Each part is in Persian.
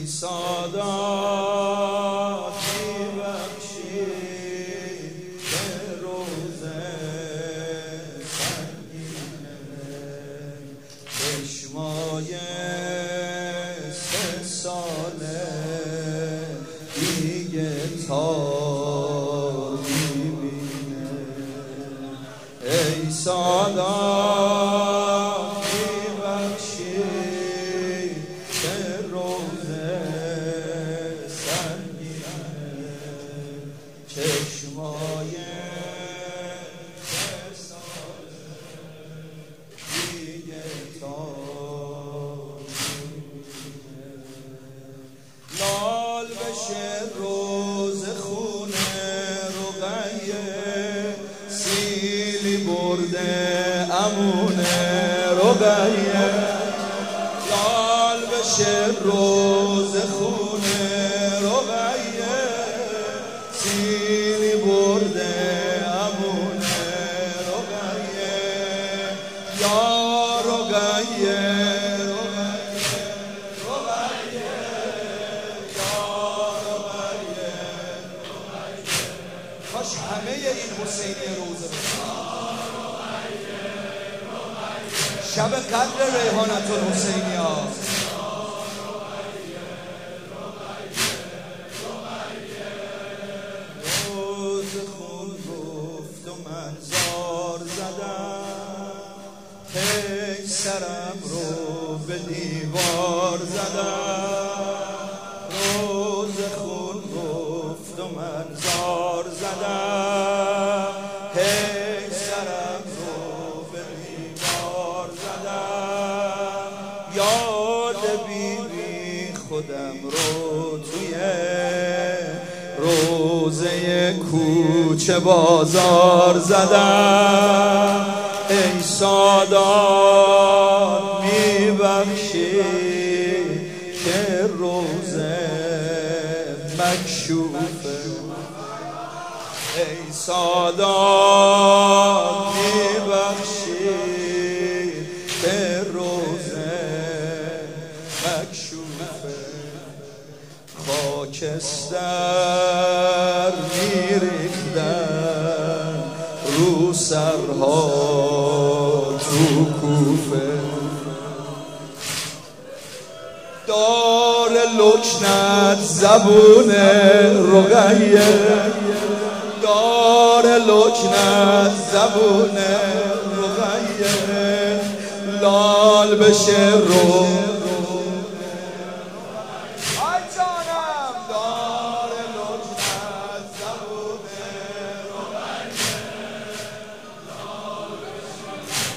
ای سادات میبخشی که روزه سنگینه چشمای 3 ساله دیگه تار میبینه ای سادات میبخشی که روزه سنگینه چشمای 3 ساله دیگه تار میبینه لال بشه روز خونه رقیه سیلی برده امونه رقیه لال بشه روز خونه رقیه سیلی برده امونه رقیه یا رقیه کاش همه این حسینی روزه شب قدر ریحانت الحسینی هاست روز خون گفت و من زار زدم هی سرم رو به دیوار زدم روز خون گفت و من زار زدم هی سرم رو به دیوار زدم یاد بیبی خودم رو توی روزه کوچه بازار زدم ای سادات میبخشی که روزه مکشوفه ای سادات میبخشی که روزه مکشوفه خاکستر میریختن رو سرها تو کوفه دار لکنت زبون رقیه دار لکنت زبون رقیه لال بشه رو آی جانم دار لکنت زبون رقیه لال بشه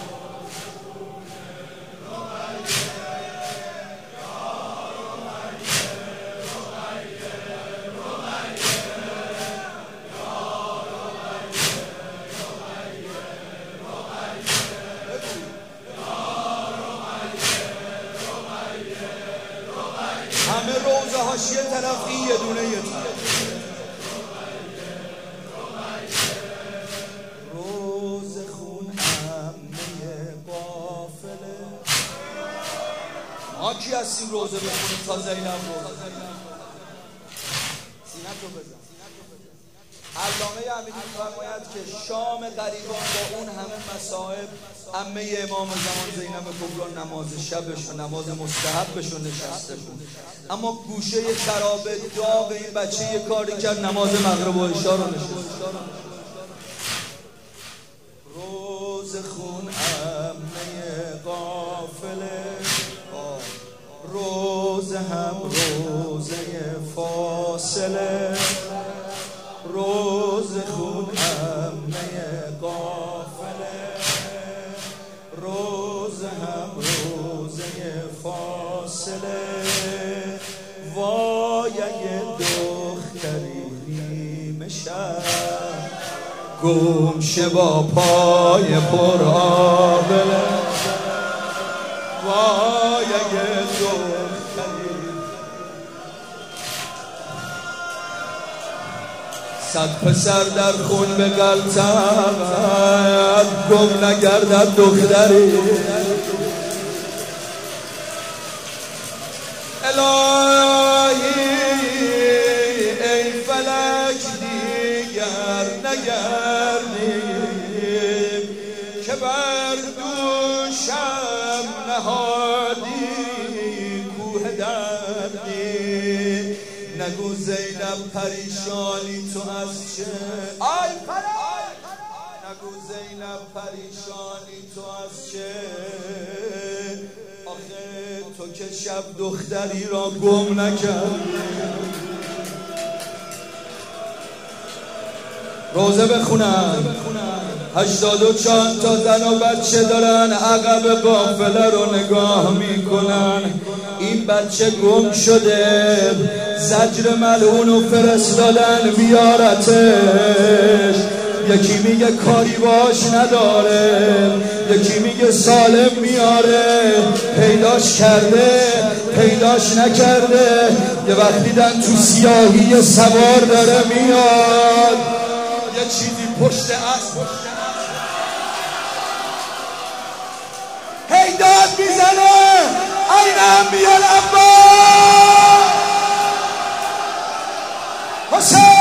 همه روزه هاش یه طرف این یه دونه یه طرف روز خون عمه قافله ما کی هستیم روزه بخونیم تا زینب روزه سینت رو بزن علامه امیری می‌فرماید که شام غریبان با اون همه مصائب عمه امام زمان زینب کبری نماز شبش و نماز مستحبش رو نشسته بود اما گوشه خرابه داغ این بچه یه کاری کرد نماز مغرب و عشا رو نشسته روز خون عمه قافله روز هم روزه فاصله روز خون عمه قافله روز هم روزه فاصله وای اگه دختری نیمه شب گم شه با پای پر آبله وای اگه دختری 100 پسر در خون به غلطد گم نگردد دختری الهی نگو زینب پریشانی تو از چه آی نگو زینب پریشانی تو از چه آخه تو که شب دختری را گم نکردی روزه بخونن 84 تا زن و بچه دارن عقب قافله رو نگاه میکنن این بچه گم شده زجر ملعون فرستادن بیارتش یکی میگه کاری باش نداره یکی میگه سالم میاره پیداش کرده پیداش نکرده یه وقت دیدن تو سیاهی سوار داره میاد یه چیزی پشت اسب هی داد میزنه این انبیاء الابا حسین